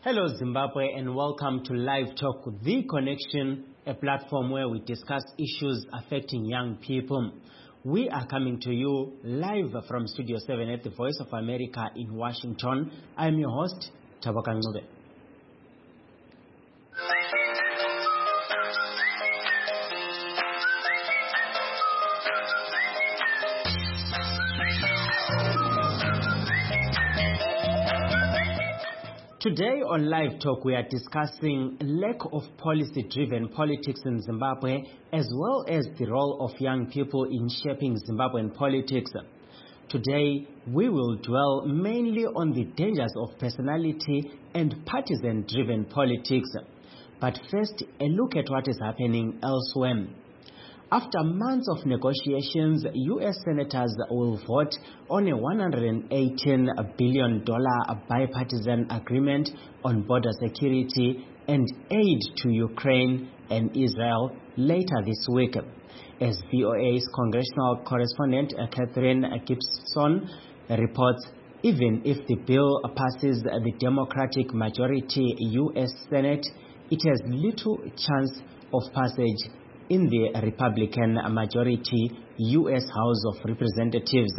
Hello Zimbabwe and welcome to Live Talk, The Connection, a platform where we discuss issues affecting young people. We are coming to you live from Studio 7 at the Voice of America in Washington. I'm your host, Taboka Ngube. Today on Live Talk, we are discussing lack of policy-driven politics in Zimbabwe, as well as the role of young people in shaping Zimbabwean politics. Today, we will dwell mainly on the dangers of personality and partisan-driven politics. But first, a look at what is happening elsewhere. After months of negotiations, U.S. senators will vote on a $118 billion bipartisan agreement on border security and aid to Ukraine and Israel later this week. As VOA's congressional correspondent Catherine Gibson reports, even if the bill passes the Democratic majority U.S. Senate, it has little chance of passage in the Republican majority U.S. House of Representatives.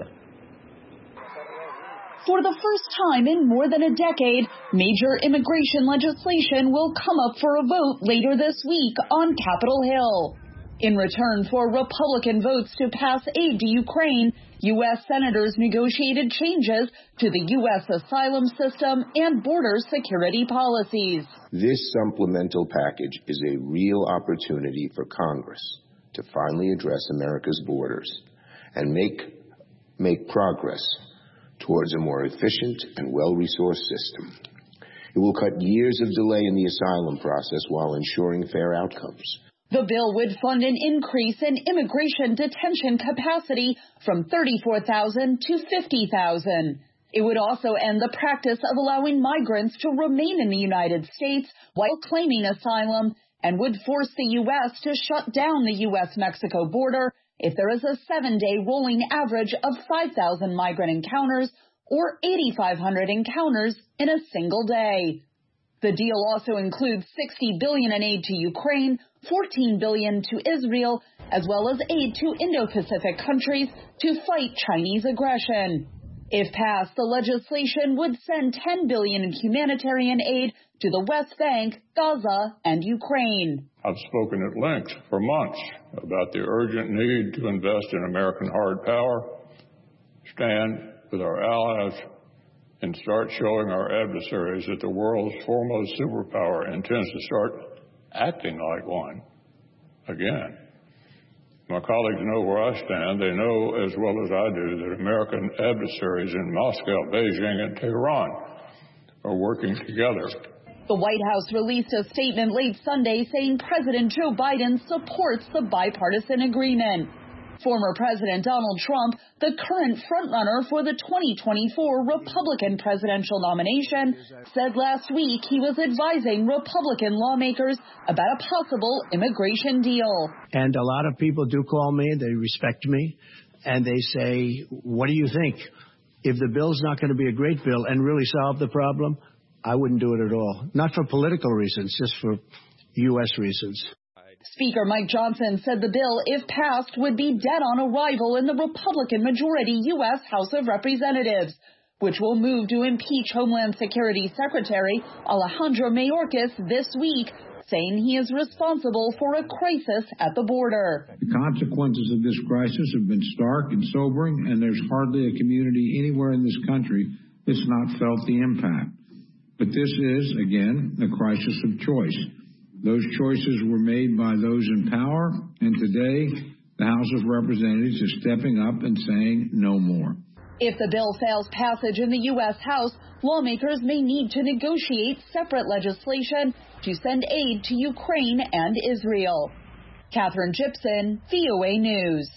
For the first time in more than a decade, major immigration legislation will come up for a vote later this week on Capitol Hill. In return for Republican votes to pass aid to Ukraine, U.S. senators negotiated changes to the U.S. asylum system and border security policies. This supplemental package is a real opportunity for Congress to finally address America's borders and make progress towards a more efficient and well-resourced system. It will cut years of delay in the asylum process while ensuring fair outcomes. The bill would fund an increase in immigration detention capacity from 34,000 to 50,000. It would also end the practice of allowing migrants to remain in the United States while claiming asylum, and would force the U.S. to shut down the U.S.-Mexico border if there is a 7-day rolling average of 5,000 migrant encounters or 8,500 encounters in a single day. The deal also includes $60 billion in aid to Ukraine, $14 billion to Israel, as well as aid to Indo-Pacific countries to fight Chinese aggression. If passed, the legislation would send $10 billion in humanitarian aid to the West Bank, Gaza, and Ukraine. I've spoken at length for months about the urgent need to invest in American hard power, stand with our allies, and start showing our adversaries that the world's foremost superpower intends to start acting like one again. My colleagues know where I stand. They know as well as I do that American adversaries in Moscow, Beijing, and Tehran are working together. The White House released a statement late Sunday saying President Joe Biden supports the bipartisan agreement. Former President Donald Trump, the current frontrunner for the 2024 Republican presidential nomination, said last week he was advising Republican lawmakers about a possible immigration deal. And a lot of people do call me, they respect me, and they say, what do you think? If the bill's not going to be a great bill and really solve the problem, I wouldn't do it at all. Not for political reasons, just for U.S. reasons. Speaker Mike Johnson said the bill, if passed, would be dead on arrival in the Republican majority U.S. House of Representatives, which will move to impeach Homeland Security Secretary Alejandro Mayorkas this week, saying he is responsible for a crisis at the border. The consequences of this crisis have been stark and sobering, and there's hardly a community anywhere in this country that's not felt the impact. But this is, again, a crisis of choice. Those choices were made by those in power, and today the House of Representatives is stepping up and saying no more. If the bill fails passage in the U.S. House, lawmakers may need to negotiate separate legislation to send aid to Ukraine and Israel. Catherine Gibson, VOA News.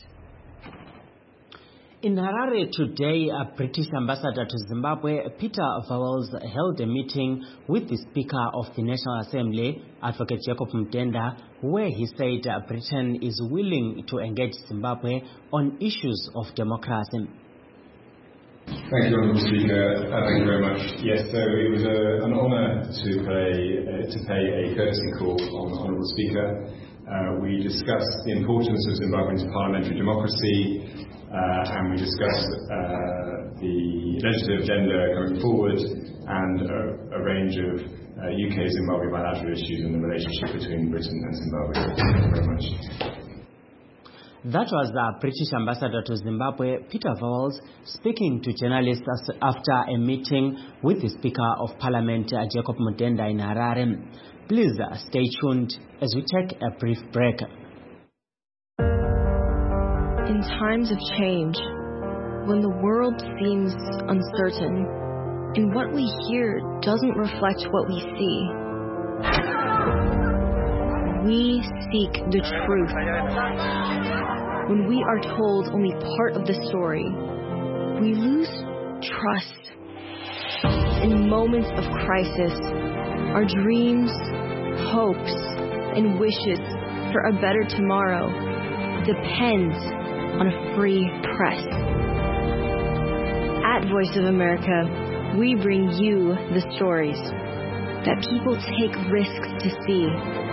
In Harare today, British Ambassador to Zimbabwe, Peter Vowles, held a meeting with the Speaker of the National Assembly, Advocate Jacob Mutenda, where he said Britain is willing to engage Zimbabwe on issues of democracy. Thank you, Honourable Speaker. Thank you very much. Yes, so it was an honour to pay a courtesy call on the Honourable Speaker. We discussed the importance of Zimbabwean parliamentary democracy, and we discussed the legislative agenda going forward and a range of UK-Zimbabwe bilateral issues and the relationship between Britain and Zimbabwe. Thank you very much. That was the British ambassador to Zimbabwe, Peter Vowles, speaking to journalists after a meeting with the Speaker of Parliament, Jacob Mutenda, in Harare. Please stay tuned as we take a brief break. In times of change, when the world seems uncertain and what we hear doesn't reflect what we see, we seek the truth. When we are told only part of the story, we lose trust. In moments of crisis, our dreams, hopes, and wishes for a better tomorrow depends on a free press. At Voice of America, we bring you the stories that people take risks to see.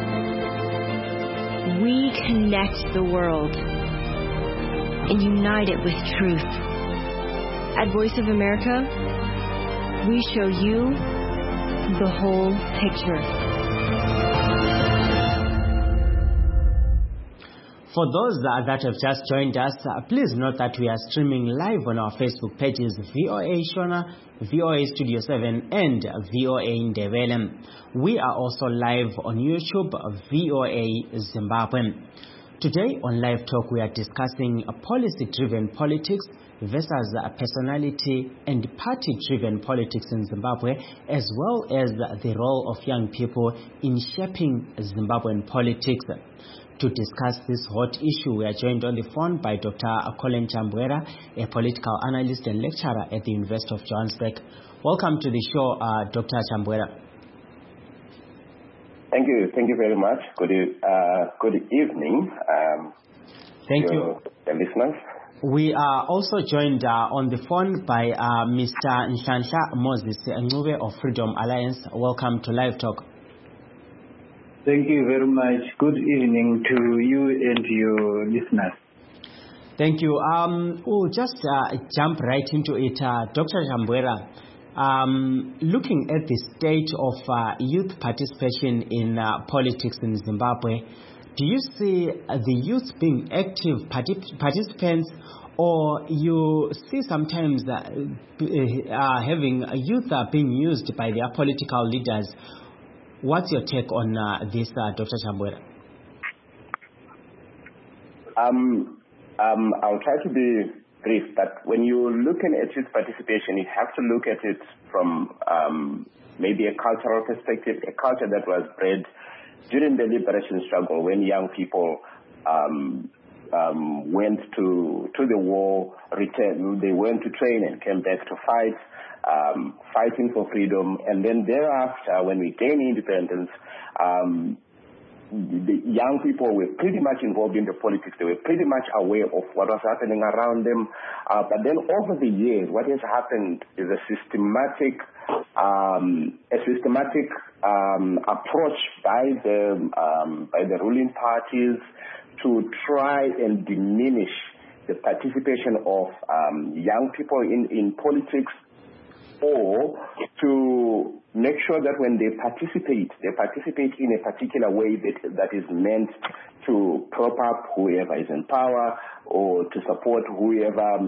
We connect the world and unite it with truth. At Voice of America, we show you the whole picture. For those that have just joined us, please note that we are streaming live on our Facebook pages, VOA Shona, VOA Studio 7, and VOA Ndebele. We are also live on YouTube, VOA Zimbabwe. Today on Live Talk, we are discussing policy-driven politics versus personality and party-driven politics in Zimbabwe, as well as the role of young people in shaping Zimbabwean politics. To discuss this hot issue, we are joined on the phone by Dr. Colin Chambwera, a political analyst and lecturer at the University of Johannesburg. Welcome to the show, Dr. Chambwera. Thank you very much. Good evening. Thank you, the listeners. We are also joined on the phone by Mr. Nhlanhla Moses Ncube of Freedom Alliance. Welcome to Live Talk. Thank you very much. Good evening to you and your listeners. Thank you. We'll just jump right into it. Dr. Chambwera, looking at the state of youth participation in politics in Zimbabwe, do you see the youth being active participants, or you see sometimes having youth being used by their political leaders? What's your take on this, Dr. Chambwera? I'll try to be brief, but when you're looking at youth participation, you have to look at it from maybe a cultural perspective, a culture that was bred during the liberation struggle when young people went to the war, returned, they went to train and came back to fight, fighting for freedom. And then thereafter, when we gained independence, the young people were pretty much involved in the politics. They were pretty much aware of what was happening around them. But then over the years, what has happened is a systematic approach by the ruling parties to try and diminish the participation of young people in politics, or to make sure that when they participate in a particular way that is meant to prop up whoever is in power or to support whoever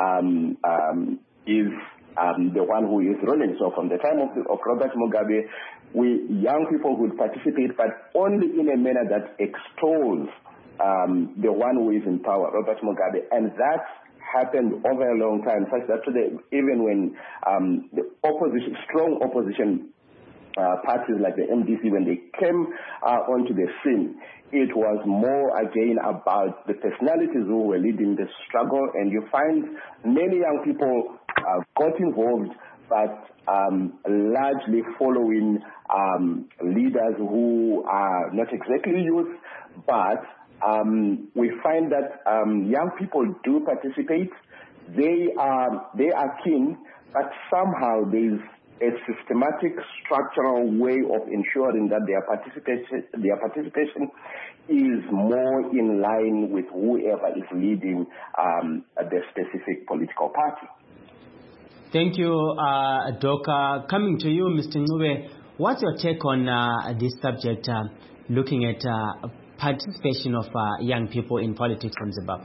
is the one who is ruling. So from the time of Robert Mugabe, young people would participate, but only in a manner that extols the one who is in power, Robert Mugabe, and that happened over a long time, such that today, even when the strong opposition parties like the MDC, when they came onto the scene, it was more again about the personalities who were leading the struggle, and you find many young people got involved, but largely following leaders who are not exactly youth, but we find that young people do participate. they are keen, but somehow there's a systematic, structural way of ensuring that their participation is more in line with whoever is leading the specific political party. Thank you, Doka. Coming to you, Mr. Ncube, what's your take on this subject, looking at participation of young people in politics in Zimbabwe?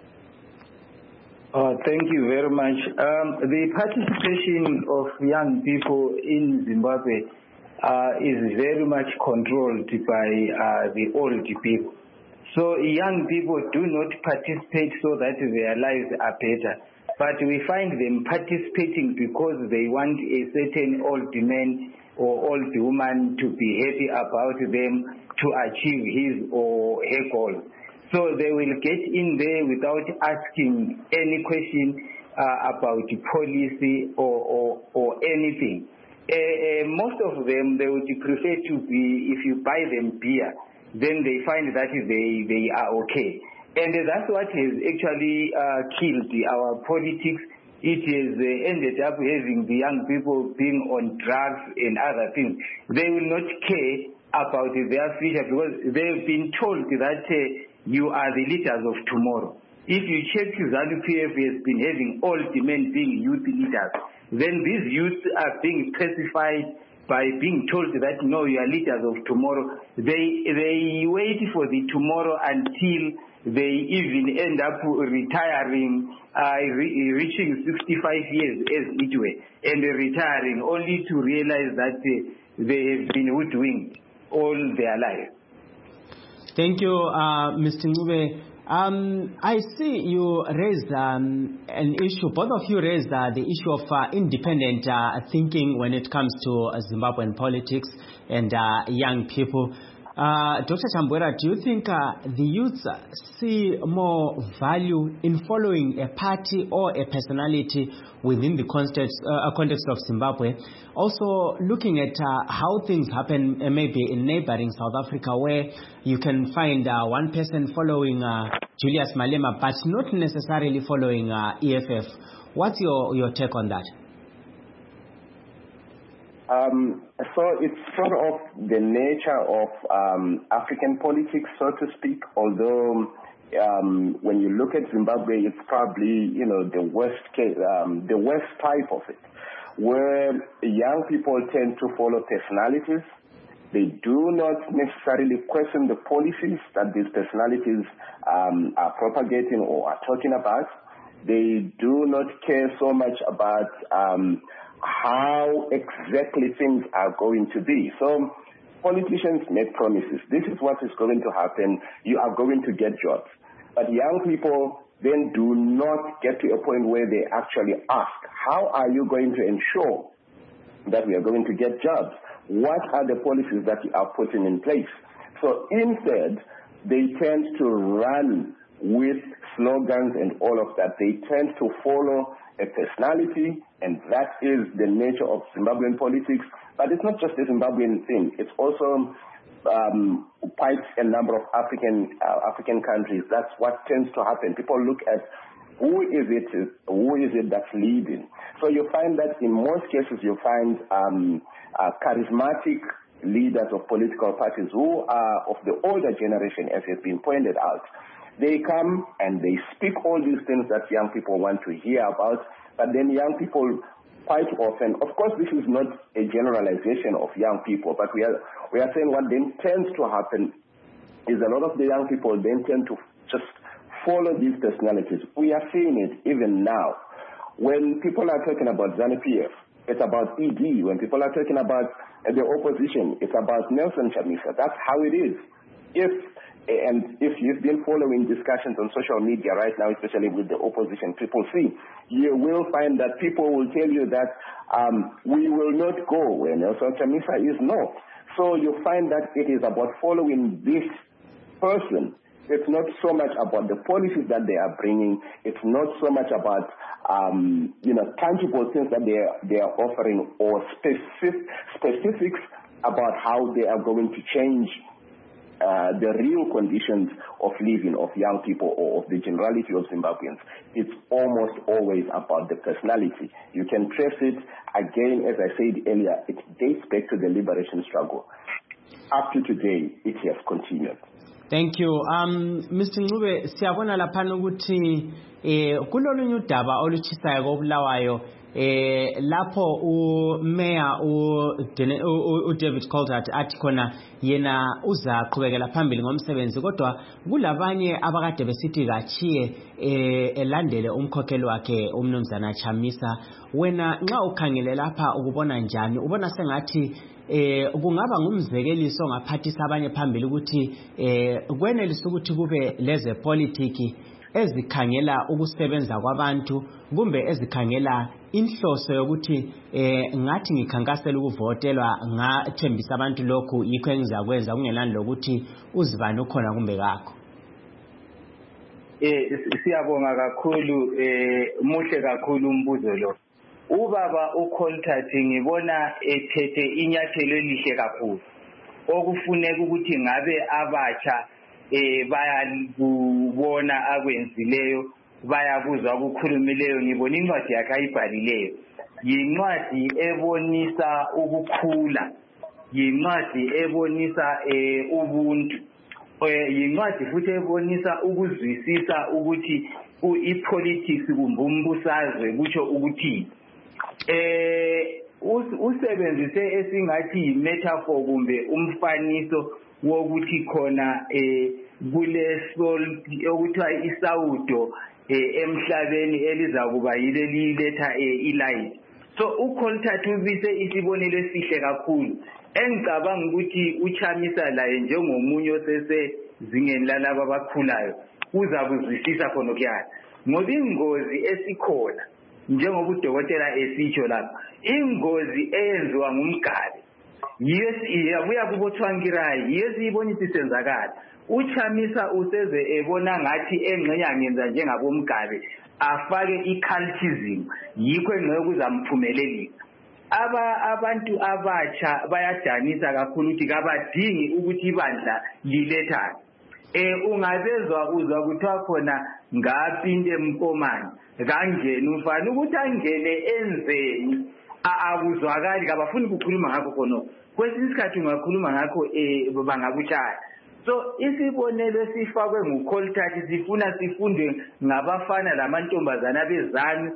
Thank you very much. The participation of young people in Zimbabwe is very much controlled by the old people. So young people do not participate so that their lives are better. But we find them participating because they want a certain old man or old woman to be happy about them to achieve his or her goal. So they will get in there without asking any question about policy or anything. Most of them, they would prefer to be, if you buy them beer, then they find that they are okay. And that's what has actually killed our politics. It has ended up having the young people being on drugs and other things. They will not care about their future because they've been told that you are the leaders of tomorrow. If you check, ZANU-PF has been having old men being youth leaders. Then these youths are being pacified by being told that no, you are leaders of tomorrow. They wait for the tomorrow until they even end up retiring, reaching 65 years as it were, and retiring only to realize that they have been hoodwinked all their life. Thank you, Mr. Ncube. I see you raised an issue, both of you raised the issue of independent thinking when it comes to Zimbabwean politics and young people. Dr. Chambwera, do you think the youths see more value in following a party or a personality within the context of Zimbabwe? Also, looking at how things happen maybe in neighboring South Africa, where you can find one person following Julius Malema, but not necessarily following EFF. What's your take on that? So it's sort of the nature of African politics, so to speak, although when you look at Zimbabwe, it's probably, the worst case, the worst type of it, where young people tend to follow personalities. They do not necessarily question the policies that these personalities are propagating or are talking about. They do not care so much about how exactly things are going to be. So politicians make promises. This is what is going to happen. You are going to get jobs. But young people then do not get to a point where they actually ask, how are you going to ensure that we are going to get jobs? What are the policies that you are putting in place? So instead, they tend to run with slogans and all of that. They tend to follow a personality, and that is the nature of Zimbabwean politics. But it's not just a Zimbabwean thing. It's also quite a number of African countries. That's what tends to happen. People look at who is it that's leading. So you find that in most cases you find charismatic leaders of political parties who are of the older generation, as has been pointed out. They come and they speak all these things that young people want to hear about, but then young people quite often, of course this is not a generalization of young people, but we are saying what then tends to happen is a lot of the young people then tend to just follow these personalities. We are seeing it even now. When people are talking about ZANU-PF, it's about ED. When people are talking about the opposition, it's about Nelson Chamisa. That's how it is. If you've been following discussions on social media right now, especially with the opposition, Triple C, you will find that people will tell you that we will not go where Nelson Chamisa is not. So you find that it is about following this person. It's not so much about the policies that they are bringing. It's not so much about tangible things that they are offering or specifics about how they are going to change the real conditions of living of young people or of the generality of Zimbabweans, it's almost always about the personality. You can trace it, again, as I said earlier, it dates back to the liberation struggle. Up to today, it has continued. Thank you. Mr. Ncube, siyabona laphana ukuthi kulolunye udaba olutshisayo koBulawayo lapho uMayor uDavid Coltart athi khona yena uzaqhubekela phambili ngomsebenzi kodwa kulabanye abakade besithi kachiye elandele umkhokheli wakhe umnumzana Chamisa. Wena nxa ukhangele lapha ukubona njani? Ubona sengathi kungaba ngumzekeliso ngaphathisa abanye phambili ukuthi kwenelisa ukuthi kube leze politiki ezikhangela ukusebenza kwabantu kumbe ezikhangela inhloso yokuthi ngathi ngikhankasela ukuvotelwa ngathembisa abantu lokhu yikho engizakwenza kungelani lokuthi uzibani ukhona kumbe kakho. Siyabonga kakhulu, muhle kakhulu umbuzo lo. Ubaba uColtart ngibona ethethe inyathelo elihle kakhulu okufuneka ukuthi ngabe abatsha bayakubona akwenzileyo bayakuzwa ukukhulumileyo. Ngibona incwadi yakhe ayibhalileyo yincwadi ebonisa ukukhula, yincwadi ebonisa ubuntu, yincwadi futhi ebonisa ukuzwisisa ukuthi ipolitics kumbe umbusazwe kutsho ukuthi usebenzise esingathi imetaphor kumbe umfaniso wokuthi khona kule soul okuthiwa isawudo emhlabeni elizakuba yileli letha ilight. So uColtart ubise isibonelo esihle kakhulu engicabanga ukuthi uChamisa laye njengomunye osesezingeni lalabo abakhulayo uzakuzwisisa khona kuyana ngoba ingozi esikhona njengoba udokotela esitsho lapha, ingozi eyenziwa ngumgali yiyo kubothwangirayi yiyo siyibonisa isenzakala. uChamisa useze ebona ngathi engxenyangenza njengabomgabe afake icultism yikho engxenye kuzamphumelelisa. Abantu abatsha bayadanisa kakhulu ukuthi kabadingi ukuthi ibandla lilethane. Ungabezwa uzwa kuthiwa khona ngapinde empomani kangena umfana ukuthi angene enzeni akuzwakali kabafuni ukukhuluma ngakho khona. Kwesinye isikhathi ungakhuluma ngakho bangakushaya. So isibonelo esifakwe nguColtart sifuna sifunde ngabafana lamantombazana bezanu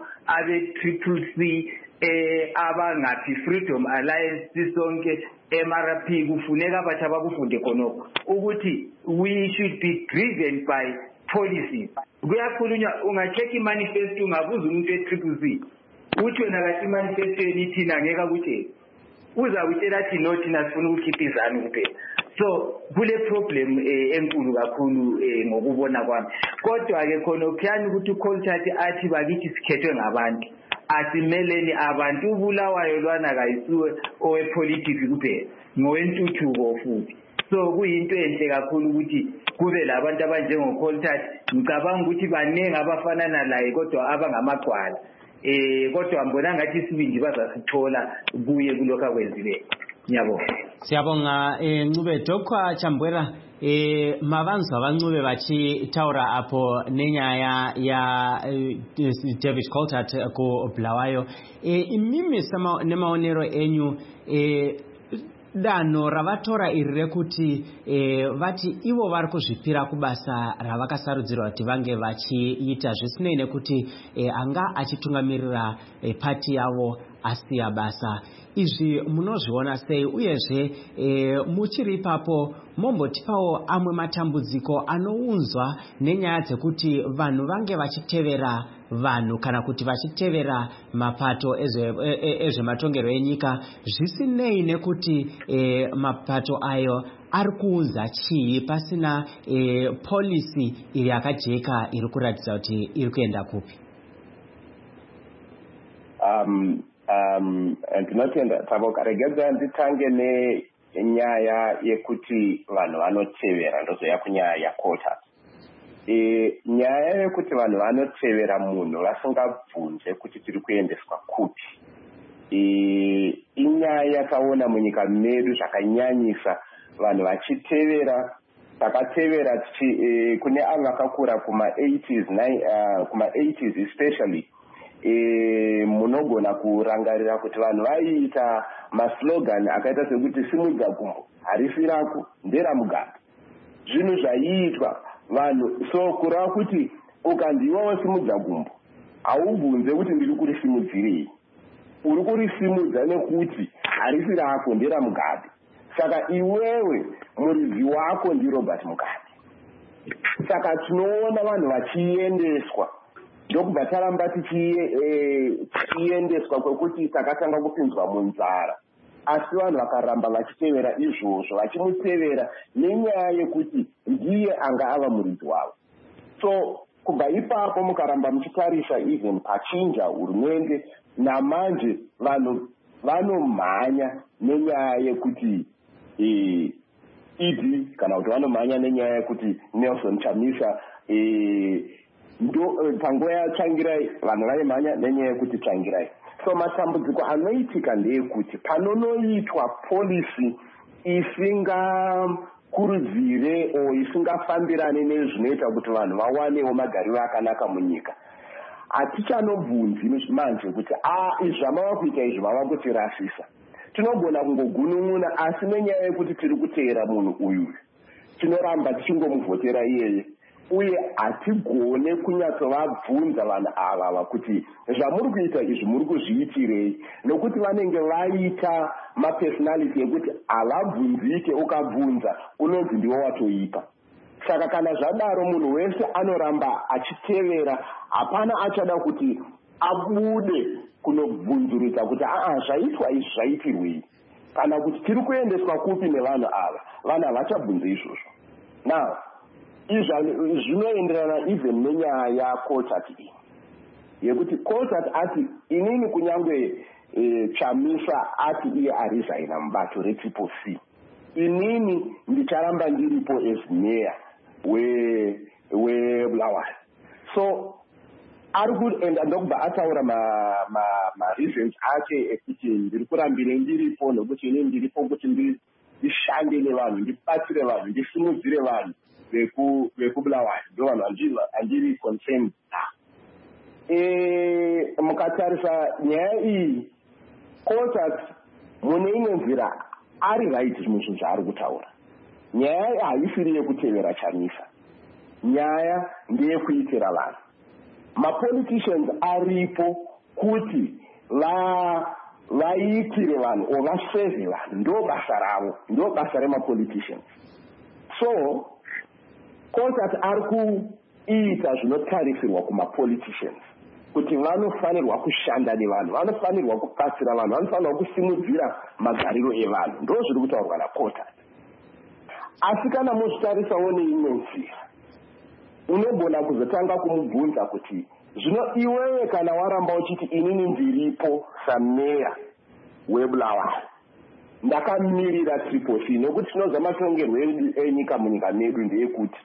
abe-CCC abangaphi Freedom Alliance sisonke MRP kufuneka abathi abakufunde khonokho ukuthi we should be driven by policies. Kuyakhulunywa ungacheck imanifesto ungabuza umuntu e-CCC uthi wena kathi imanifesto ithina ngeke akutshela uzakutshela athi no thina sifuna ukukhipha izanu kuphela. So kule problem enkulu kakhulu ngokubona kwami. Kodwa ke khona ukhiyani ukuthi uColtart athi bakithi sikhethwe ngabantu asimeleni abantu. uBulawayo lwana kayisuwe owepolitics kuphela ngowentuthuko futhi. So kuyinto enhle kakhulu ukuthi kube labantu abanjengoColtart. Ngicabanga ukuthi baningi abafanana laye kodwa abangamagwala. Kodwa ngibona ngathi isibindi bazasithola kuye kulokho akwenzileyo. Ngiyabonga. Siyabonga Ncube. Dr. Chambwera, mabanzwa bancube bathi taura apho nenyaya ya David Coltart ku Bulawayo imimi sama nemaonero enyu dano ravatora iri rekuti vati ivo vari kuzvipira kubasa ravakasarudzirwa kuti vange vachiita zvisinei nekuti anga achitungamirira pati yavo asiya basa. Izvi munozviona sei uyezve muchiri ipapo mombotipawo amwe matambudziko anounzwa nenyaya dzekuti vanhu vange vachitevera vanhu kana kuti vachitevera mapato ezvematongerwo enyika zvisinei nekuti mapato ayo ari kuunza chii pasina policy iri yakajeka iri kuratidza kuti iri kuenda kupi. Ndinotenda tavokaregedza nditange nenyaya yekuti vanhu vanotevera ndozoya kunyaya yaColtart. Nyaya yekuti vanhu vanotevera munhu vasingabvunze kuti tiri kuendeswa kupi inyaya yakaona munyika medu zvakanyanyisa vanhu vachitevera takatevera kune avo vakakura kuma-80s especially munogona kurangarira kuti vanhu vaiita maslogan akaita sekuti simudza gumbo harisi rako nderamugabe. Zvinhu zvaiitwa vanhu, so kureva kuti ukandiwawo simudza gumbo haubvunze kuti ndiri kurisimudzirei, uri kurisimudza nekuti harisi rako nderamugabe. Saka iwewe muridzi wako ndiRobert Mugabe. Saka tinoona vanhu vachiendeswa, ndokubva taramba tichiendeswa kwekuti takatanga kupinzwa munzara. Asi vanhu vakaramba vachitevera izvozvo, vachimutevera nenyaya yekuti ndiye anga ava muridzi wavo. So kubva ipapo mukaramba muchitarisa even pachinja hurumende, namanje vanhu vanomhanya nenyaya yekuti idi kana kuti vanomhanya nenyaya yekuti Nelson Chamisa panguva yaTsvangirai vanhu vaimhanya nenyaya yekuti Tsvangirai. So matambudziko anoitika ndeyekuti panonoitwa polisi isingakurudzire o isingafambirane nezvinoita kuti vanhu vawanewo magariro akanaka munyika, hatichanobvunzi manje kuti izvi zvamava kuita izvi vava kutirasisa. Tinogona kungogunun'una, asi nenyaya yekuti tiri kuteera munhu uyu tinoramba tichingomuvhotera iyeye, uye hatigone kunyatsovabvunza vanhu ava kuti zvamuri kuita izvi muri kuzviitirei, nokuti vanenge vaita mapersonality ekuti havabvunzike, ukabvunza unonzi ndiwo watoipa. Saka kana zvadaro munhu wese anoramba achitevera, hapana achada kuti abude kunobvunzurudza kuti zvaitwa izvi zvaitirwei, kana kuti tiri kuendeswa kupi nevanhu ava. Vanhu havachabvunzi izvozvo. Now izvi zvinoenderana even nenyaya yaCotat iyi yekuti Cotat ati inini kunyangwe Chamisa ati iye arizaina mubato reTriple C, inini ndicharamba ndiripo as mayor weBulawayo. So ari kuenda ndokubva ataura ma-reasons ake ekuti ndiri kurambire ndiripo, nokuti inini ndiripo kuti ndishande nevanhu, ndibatsire vanhu, ndisimudzire vanhu vekuBulawayo, ndo vanhu andiri concerned now. Mukatarisa nyaya iyi, Cotat mune imwe nzira ari right zvimwe zvinhu zvaari kutaura. Nyaya haisiri yekutevera Chamisa, nyaya ndeyekuitira vanhu. Mapoliticians aripo kuti vaitire vanhu o vaseve vanhu, ndo basa ravo, ndo basa remapoliticians. So Cotat ari kuita zvinotarisirwa kumapoliticians kuti vanofanirwa kushanda nevanhu, vanofanirwa kubatsira vanhu, vanofanirwa kusimudzira magariro evanhu, ndo zviri kutaurwa naCotat. Asi kana muzvitarisawo neimwe nzira, unogona kuzotanga kumubvunza kuti zvino iwewe kana waramba uchiti inini ndiripo sameya weBulawayo, ndakamirira Triple C, nokuti tinoziva matongerwo enyika munyika medu ndeyekuti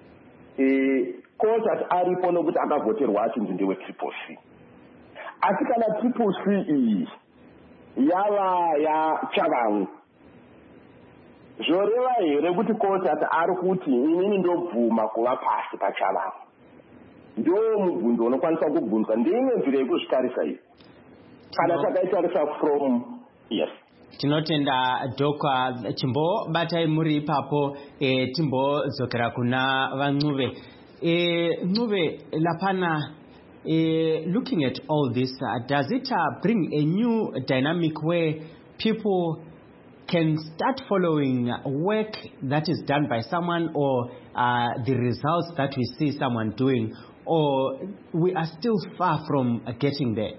Cotat aripo nokuti akavhoterwa achinzi ndewe Triple C. Asi kana Triple C iyi yava yaChavamwe, zvoreva here kuti Cotat ari kuti inini ndobvuma kuva pasi paChavamwe? Ndo mubvunzo unokwanisa kubvunzwa. Ndimwe nzira yekuzvitarisa iyi kana takaitarisa from yes. Tinotenda Dr. Chimbobatai muri ipapo, timbodzokera kuna vaNcuve. Ncuve lapana, looking at all this, does it bring a new dynamic where people can start following work that is done by someone, or the results that we see someone doing, or we are still far from getting there?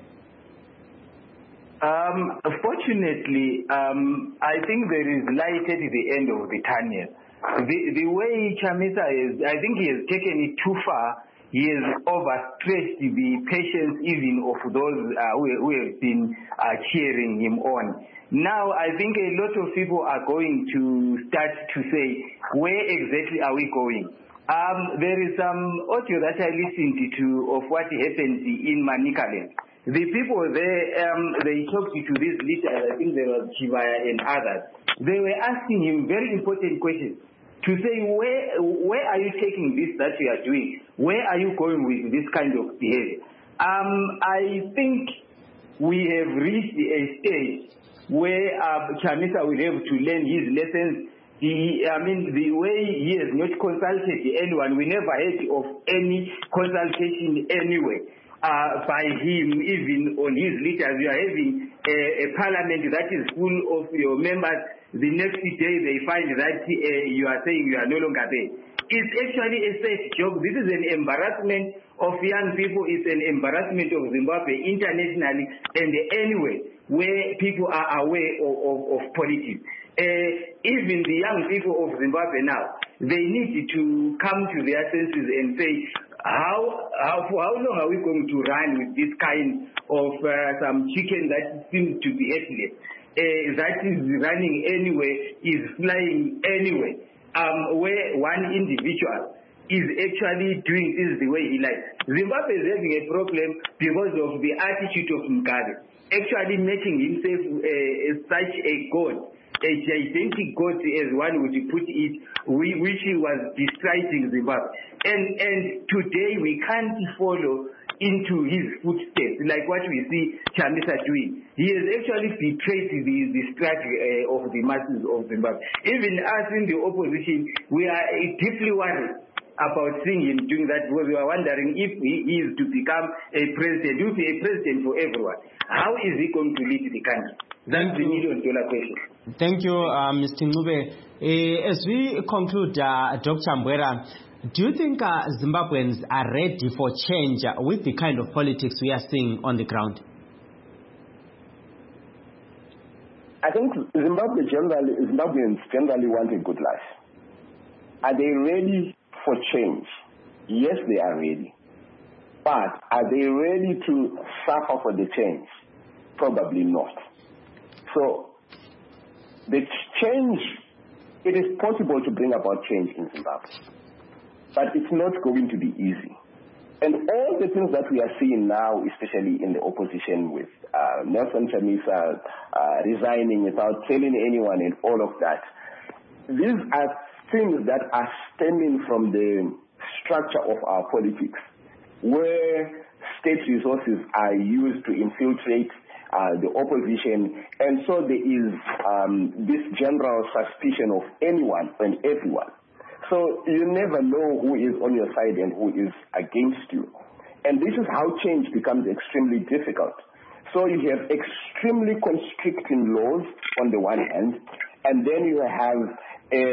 Fortunately, I think there is light at the end of the tunnel. The way Chamisa is, I think he has taken it too far. He has overstretched the patience even of those who have been cheering him on. Now, I think a lot of people are going to start to say, where exactly are we going? There is some audio that I listened to of what happened in Manicaland. The people there, they talked to these leaders, I think there was Chivaya and others. They were asking him very important questions. to say where are you taking this that you are doing? Where are you going with this kind of behavior? I think we have reached a stage where Chamisa will have to learn his lessons. The way he has not consulted anyone, we never heard of any consultation anyway by him, even on his leaders. You are having a parliament that is full of your members. The next day they find that you are saying you are no longer there. It's actually a safe job. This is an embarrassment of young people. It's an embarrassment of Zimbabwe internationally and anyway where people are aware of politics. Even the young people of Zimbabwe now, they need to come to their senses and say, for how long are we going to run with this kind of some chicken that seems to be headless, that is running anyway, is flying anyway, where one individual is actually doing things the way he likes. Zimbabwe is having a problem because of the attitude of Mugabe, actually making himself such a god, a gigantic god, as one would put it, which he was destroying Zimbabwe. And today we can't follow into his footsteps, like what we see Chamisa doing. He has actually betrayed the strategy of the masses of Zimbabwe. Even us in the opposition, we are deeply worried about seeing him doing that, because we are wondering if he is to become a president. He will be a president for everyone. How is he going to lead the country? That's the million-dollar question. Thank you, Mr. Ncube. As we conclude, Dr. Mbwera, do you think Zimbabweans are ready for change with the kind of politics we are seeing on the ground? I think Zimbabweans generally want a good life. Are they ready for change? Yes, they are ready. But are they ready to suffer for the change? Probably not. So, the change, it is possible to bring about change in Zimbabwe. But it's not going to be easy. And all the things that we are seeing now, especially in the opposition with Nelson Chamisa resigning without telling anyone and all of that, these are things that are stemming from the structure of our politics, where state resources are used to infiltrate the opposition, and so there is this general suspicion of anyone and everyone. So you never know who is on your side and who is against you. And this is how change becomes extremely difficult. So you have extremely constricting laws on the one hand, and then you have a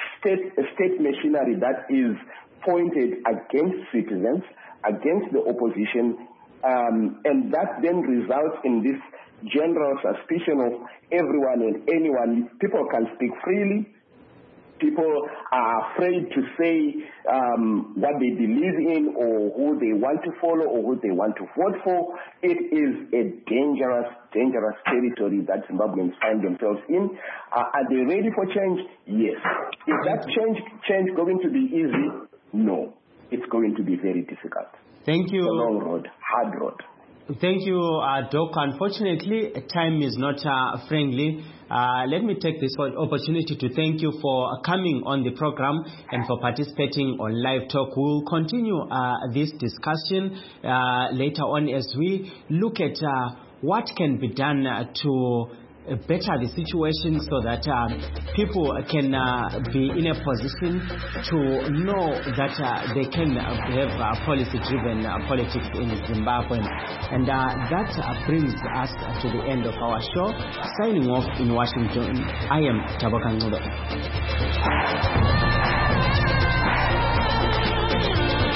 state machinery that is pointed against citizens, against the opposition, and that then results in this general suspicion of everyone and anyone. People can speak freely. People are afraid to say what they believe in or who they want to follow or who they want to vote for. It is a dangerous territory that Zimbabweans find themselves in. Are they ready for change? Yes. Is that change going to be easy? No. It's going to be very difficult. Thank you. It's a long road, hard road. Thank you, Doc. Unfortunately, time is not friendly. Let me take this opportunity to thank you for coming on the program and for participating on Live Talk. We'll continue this discussion later on as we look at what can be done to better the situation so that people can be in a position to know that they can have policy-driven politics in Zimbabwe. And that brings us to the end of our show. Signing off in Washington, I am Taboka Ncube.